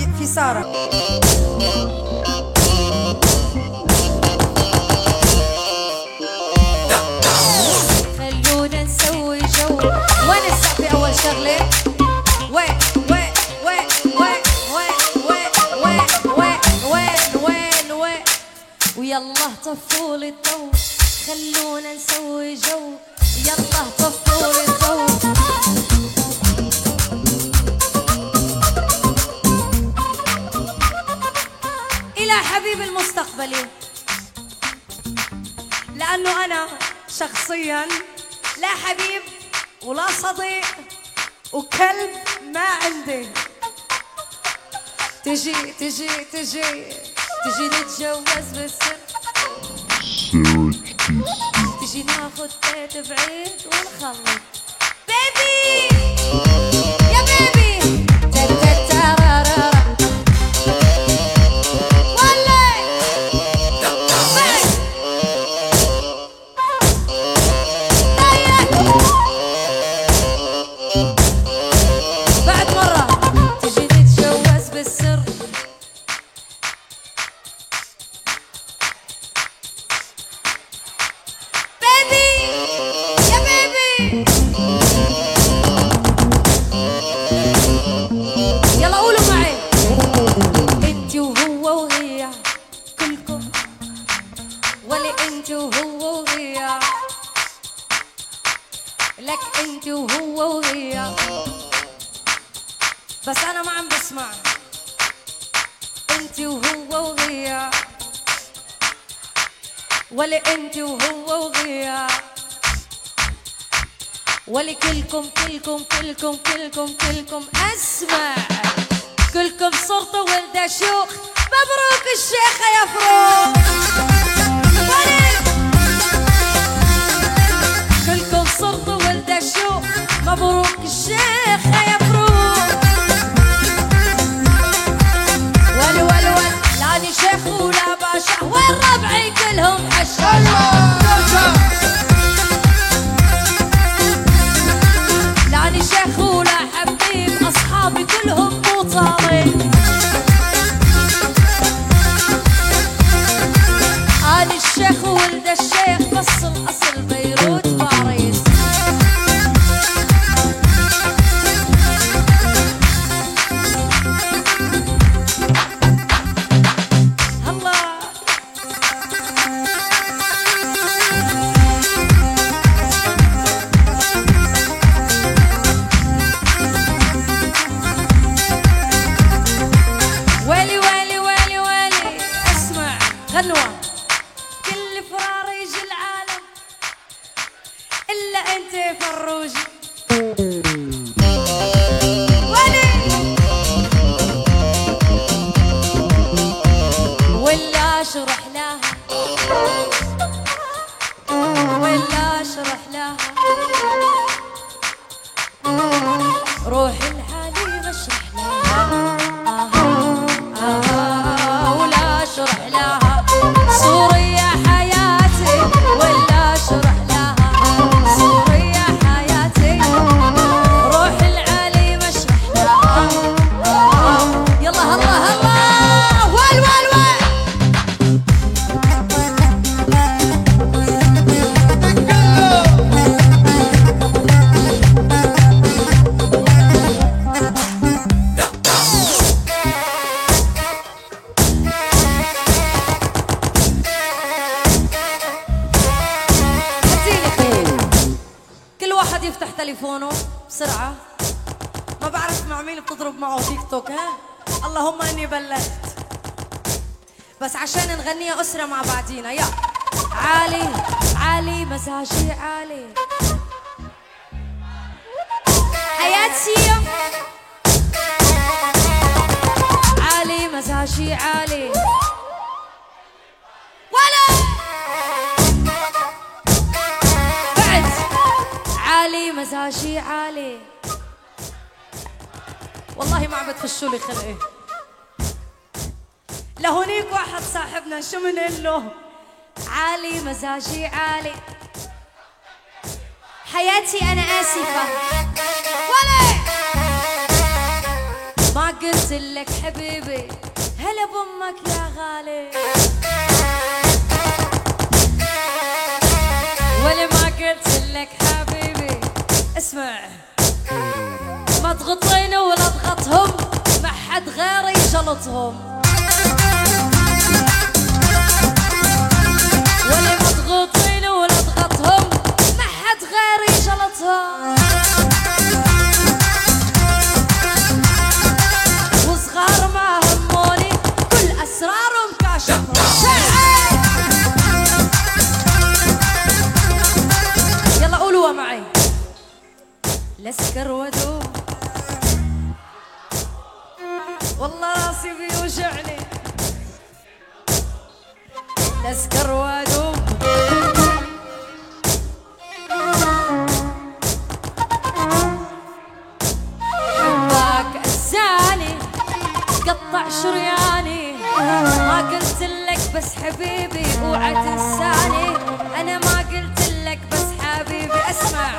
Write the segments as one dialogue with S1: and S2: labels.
S1: في سارة. خلونا نسوي جو. وين السقف أول شغلة؟ وين وين وين وين وين وين وين وين وين وين ويلا طفوا لي الضو. خلونا نسوي جو. يلا طفوا لي الضو. إلى حبيب المستقبلي، لأنه أنا شخصياً لا حبيب ولا صديق وكلب ما عندي. تجي تجي تجي تجي نتجوز بالسر، تجي ناخد بيت بعيد ونخلط. بيبي يا بيبي تتترارارا بعد مرة تجي نتجوز بالسر. بيبي يا بيبي يلا قولوا معي. انتي وهو وهي كلكم، ولا انتي وهو وهي، لك انتي وهو وهي. بس انا ما عم بسمع. انتي وهو وهي، ولا انتي وهو وهي، ولا كلكم كلكم كلكم كلكم كلكم. اسمع، كلكم صرتوا ولد شيوخ. مبروك الشيخة يا فروق. كلكم صرتوا ولد شيوخ. مبروك الشيخة يا فروق. ول ول ول لاني شيخ ولا باشا، وين ربعي كلهم حشاشة. لاني شيخ ولا حبيب، اصحابي كلهم مو طالب. انا الشيخ ولد الشيخ، بس الاصل بيروت باريس. غنوة كل فراريج العالم إلا أنت فروجي. ولا أشرح لها، ولا أشرح لها، روح الحالي بشرح لها. ولا أشرح لها سوريا حياتي، ولا أشرح لها سوريا حياتي. روح العالي مشرح لها. يلا الله الله وال وال وال. يفتح تليفونه بسرعة. ما بعرف مع مين بتضرب معه تيك توك. ها اللهم اني بلغت، بس عشان نغنيها أسرة مع بعضينا. يا عالي عالي مزاجي عالي، حياتي عالي مزاجي عالي. ولا عالي مزاجي عالي. والله ما عم بتخشوا لي خلقي. لهونيك واحد صاحبنا شو منقول له؟ عالي مزاجي عالي. حياتي أنا آسفة، ولا ما قلت لك حبيبي هلا بامك يا غالي، ولا ما قلت لك حبيبي. اسمع، ما تغطيني ولا تغطهم، ما حد غيري يجلطهم، ولا ما تغطيني ولا تغطهم، ما حد غيري يجلطهم. وصغار ما هموني كل اسرارهم كاشفهم. يلا قولوا معي. لسكر ودوم والله راسي بيوجعني، لسكر ودوم حبك أزاني قطع شرياني، ما قلت لك بس حبيبي اوعى تنساني، انا ما قلت لك بس حبيبي. اسمع،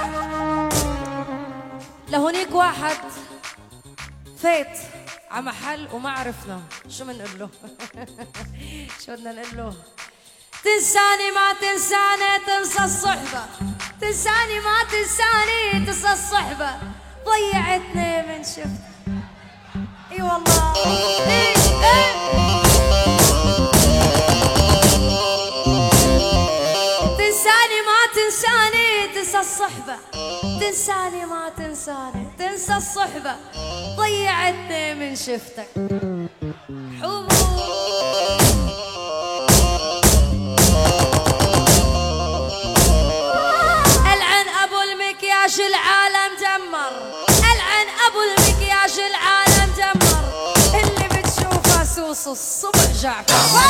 S1: لهونيك واحد فيت ع محل وما عرفنا شو بنقول له. شو بدنا نقول له؟ تنساني ما تنساني تنسى الصحبة، تنساني ما تنساني تنسى الصحبة، ضيعتني من شفت. اي والله إيه إيه. تنساني ما تنساني تنسى الصحبة، تنساني ما تنساني تنسى الصحبة، ضيعتني من شفتك. حبوب العن ابو المكياج العالم دمر، العن ابو المكياج العالم دمر، اللي بتشوفه سوس الصبح جعفر.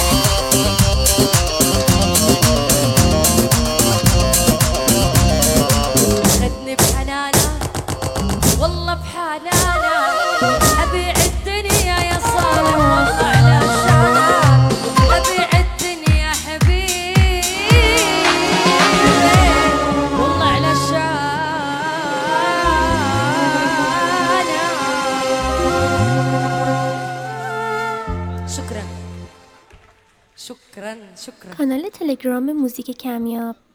S1: خدني بحنانه والله بحنانه، ابيع الدنيا يا صالح والله على شانه، ابيع الدنيا حبيبي والله على شانه. شكرا شكرا شكرا.
S2: کانال تلگرام موزیک کمیاب.